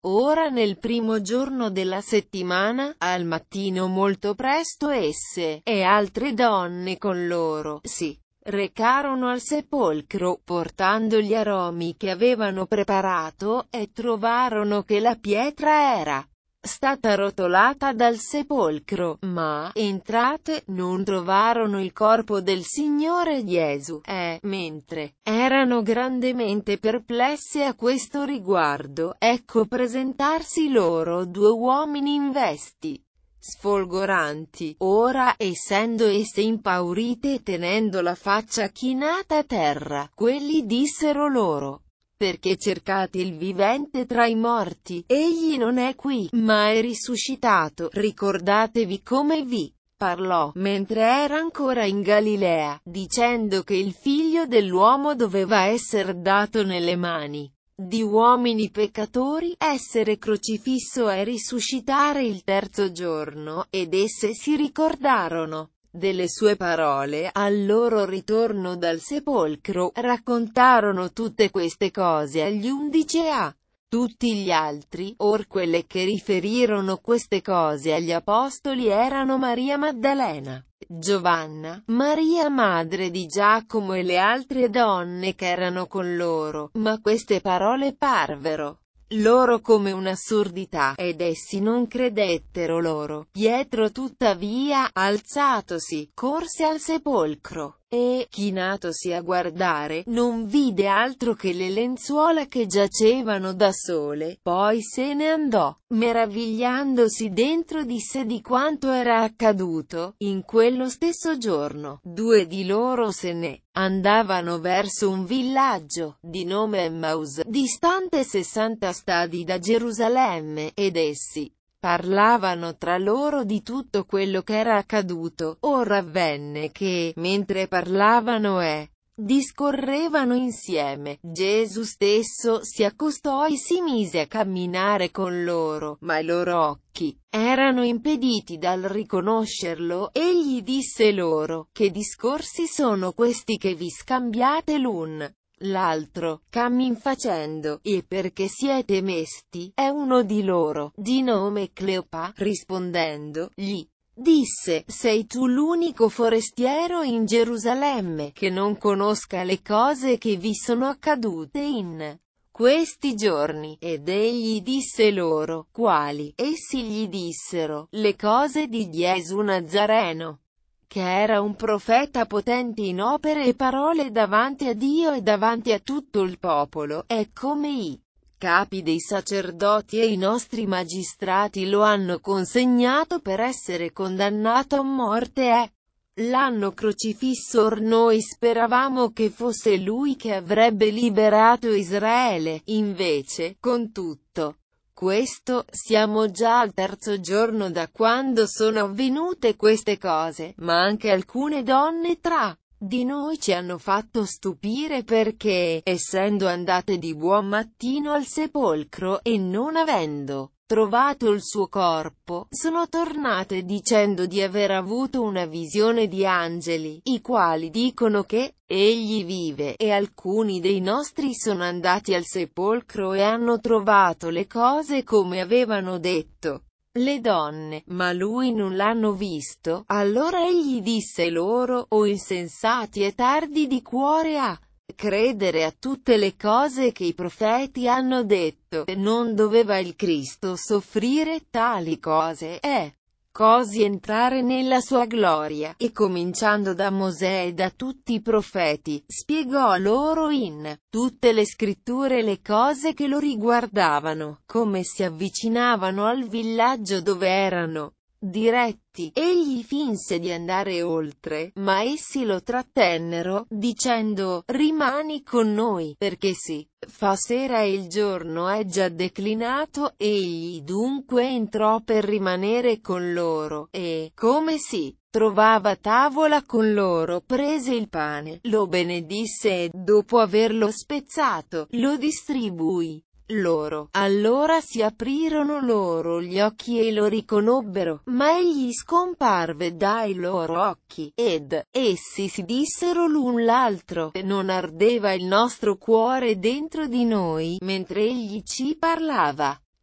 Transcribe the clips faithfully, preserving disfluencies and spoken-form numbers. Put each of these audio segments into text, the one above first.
Ora nel primo giorno della settimana, al mattino molto presto esse, e altre donne con loro, si recarono al sepolcro, portando gli aromi che avevano preparato, e trovarono che la pietra era stata rotolata dal sepolcro, ma, entrate, non trovarono il corpo del Signore Gesù, e, mentre erano grandemente perplesse a questo riguardo, ecco presentarsi loro due uomini in vesti sfolgoranti. Ora, essendo esse impaurite e tenendo la faccia chinata a terra, quelli dissero loro: perché cercate il vivente tra i morti? Egli non è qui, ma è risuscitato. Ricordatevi come vi parlò mentre era ancora in Galilea, dicendo che il figlio dell'uomo doveva essere dato nelle mani di uomini peccatori, essere crocifisso e risuscitare il terzo giorno, ed esse si ricordarono delle sue parole. Al loro ritorno dal sepolcro, raccontarono tutte queste cose agli undici e a tutti gli altri. Or quelle che riferirono queste cose agli apostoli erano Maria Maddalena, Giovanna, Maria madre di Giacomo e le altre donne che erano con loro. Ma queste parole parvero loro come un'assurdità, ed essi non credettero loro. Pietro tuttavia, alzatosi, corse al sepolcro, e, chinatosi a guardare, non vide altro che le lenzuola che giacevano da sole. Poi se ne andò, meravigliandosi dentro di sé di quanto era accaduto. In quello stesso giorno, due di loro se ne andavano verso un villaggio, di nome Emmaus, distante sessanta stadi da Gerusalemme, ed essi parlavano tra loro di tutto quello che era accaduto. Ora avvenne che, mentre parlavano e discorrevano insieme, Gesù stesso si accostò e si mise a camminare con loro, ma i loro occhi erano impediti dal riconoscerlo. Egli disse loro: che discorsi sono questi che vi scambiate l'un l'altro, cammin facendo, e perché siete mesti? È uno di loro, di nome Cleopa, rispondendo, gli disse: sei tu l'unico forestiero in Gerusalemme che non conosca le cose che vi sono accadute in questi giorni? Ed egli disse loro: quali? Essi gli dissero: le cose di Gesù Nazareno, che era un profeta potente in opere e parole davanti a Dio e davanti a tutto il popolo, e come i capi dei sacerdoti e i nostri magistrati lo hanno consegnato per essere condannato a morte e l'hanno crocifisso. Or noi speravamo che fosse lui che avrebbe liberato Israele, invece, con tutto questo, siamo già al terzo giorno da quando sono avvenute queste cose, ma anche alcune donne tra di noi ci hanno fatto stupire perché, essendo andate di buon mattino al sepolcro, e non avendo trovato il suo corpo, sono tornate dicendo di aver avuto una visione di angeli, i quali dicono che egli vive, e alcuni dei nostri sono andati al sepolcro e hanno trovato le cose come avevano detto le donne, ma lui non l'hanno visto. Allora egli disse loro: o insensati e tardi di cuore a credere a tutte le cose che i profeti hanno detto. Non doveva il Cristo soffrire tali cose, e così entrare nella sua gloria? E cominciando da Mosè e da tutti i profeti, spiegò loro in tutte le scritture le cose che lo riguardavano. Come si avvicinavano al villaggio dove erano diretti, egli finse di andare oltre, ma essi lo trattennero, dicendo: rimani con noi, perché si fa sera e il giorno è già declinato. Egli dunque entrò per rimanere con loro, e, come si trovava a tavola con loro, prese il pane, lo benedisse e, dopo averlo spezzato, lo distribuì loro. Allora si aprirono loro gli occhi e lo riconobbero, ma egli scomparve dai loro occhi, ed essi si dissero l'un l'altro: non ardeva il nostro cuore dentro di noi, mentre egli ci parlava?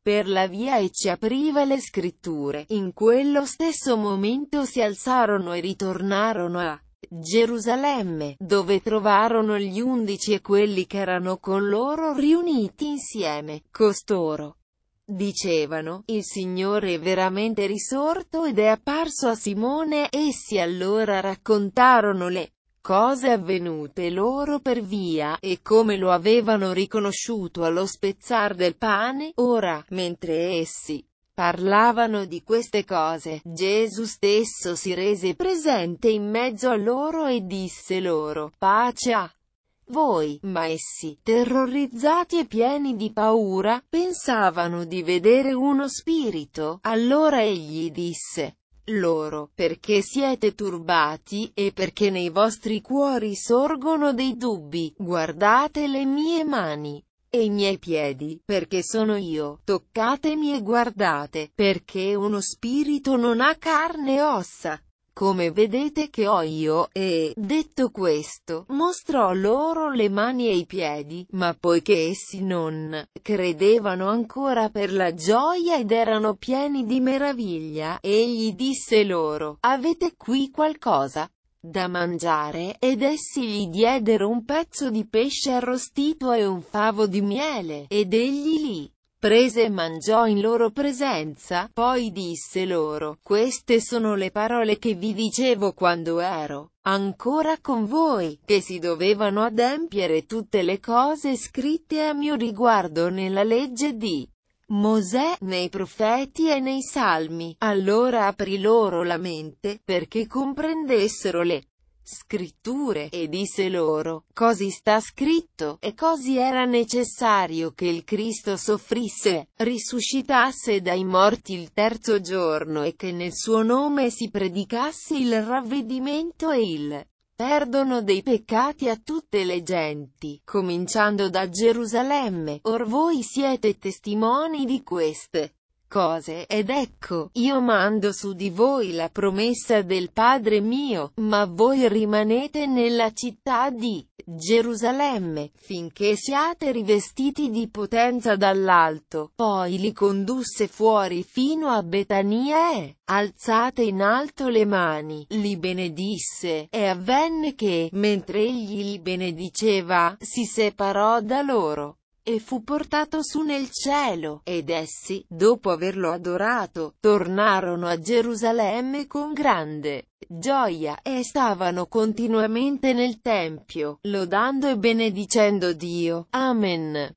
per la via e ci apriva le scritture. In quello stesso momento si alzarono e ritornarono a Gerusalemme, dove trovarono gli undici e quelli che erano con loro riuniti insieme. Costoro dicevano: il Signore è veramente risorto ed è apparso a Simone. Essi allora raccontarono le cose avvenute loro per via, e come lo avevano riconosciuto allo spezzar del pane. Ora, mentre essi parlavano di queste cose, Gesù stesso si rese presente in mezzo a loro e disse loro: pace a voi. Ma essi, terrorizzati e pieni di paura, pensavano di vedere uno spirito. Allora egli disse loro: perché siete turbati, e perché nei vostri cuori sorgono dei dubbi? Guardate le mie mani e i miei piedi, perché sono io. Toccatemi e guardate, perché uno spirito non ha carne e ossa, come vedete che ho io. E, detto questo, mostrò loro le mani e i piedi. Ma poiché essi non credevano ancora per la gioia ed erano pieni di meraviglia, egli disse loro: avete qui qualcosa da mangiare? Ed essi gli diedero un pezzo di pesce arrostito e un favo di miele, ed egli li prese e mangiò in loro presenza. Poi disse loro: queste sono le parole che vi dicevo quando ero ancora con voi, che si dovevano adempiere tutte le cose scritte a mio riguardo nella legge di Mosè, nei profeti e nei salmi. Allora aprì loro la mente, perché comprendessero le scritture, e disse loro: così sta scritto, e così era necessario che il Cristo soffrisse, risuscitasse dai morti il terzo giorno, e che nel suo nome si predicasse il ravvedimento e il perdono dei peccati a tutte le genti, cominciando da Gerusalemme. Or voi siete testimoni di queste cose, ed ecco, io mando su di voi la promessa del Padre mio, ma voi rimanete nella città di Gerusalemme, finché siate rivestiti di potenza dall'alto. Poi li condusse fuori fino a Betania e, alzate in alto le mani, li benedisse. E avvenne che, mentre egli li benediceva, si separò da loro e fu portato su nel cielo. Ed essi, dopo averlo adorato, tornarono a Gerusalemme con grande gioia, e stavano continuamente nel tempio, lodando e benedicendo Dio. Amen.